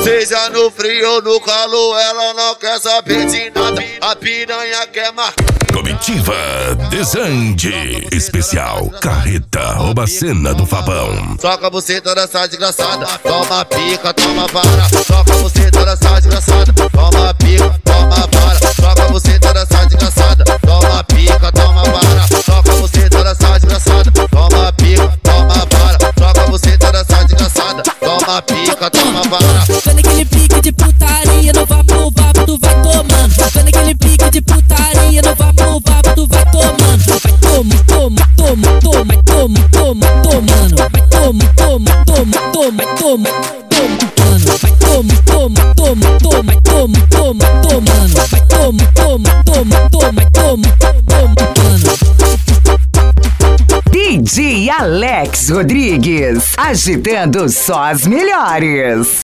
Seja no frio ou no calor, ela não quer saber de nada. A piranha quer marcar. Comitiva Desande. Especial Carreta rouba a cena do Fabão. Soca você toda essa desgraçada. Toma pica, toma vara. Soca você toda essa desgraçada. Toma pica, toma vara. Soca você toda essa desgraçada. Toma pica, toma vara. Soca você toda essa desgraçada. Toma pica, toma vara. Soca você toda essa desgraçada. Toma pica, toma vara. Vendo aquele pique de putaria, no vapo, tu vai tomando. Vendo aquele pique de putaria, no vapo, tu vai tomando. Vai toma, toma, toma, toma, toma, toma, tomando. Vai toma, toma, toma, toma, toma, tomando. Vai toma, toma, toma, toma, toma, toma, tomando. Vai toma, toma, toma, toma, toma, tomando. DJ Alex Rodrigues, agitando só as melhores.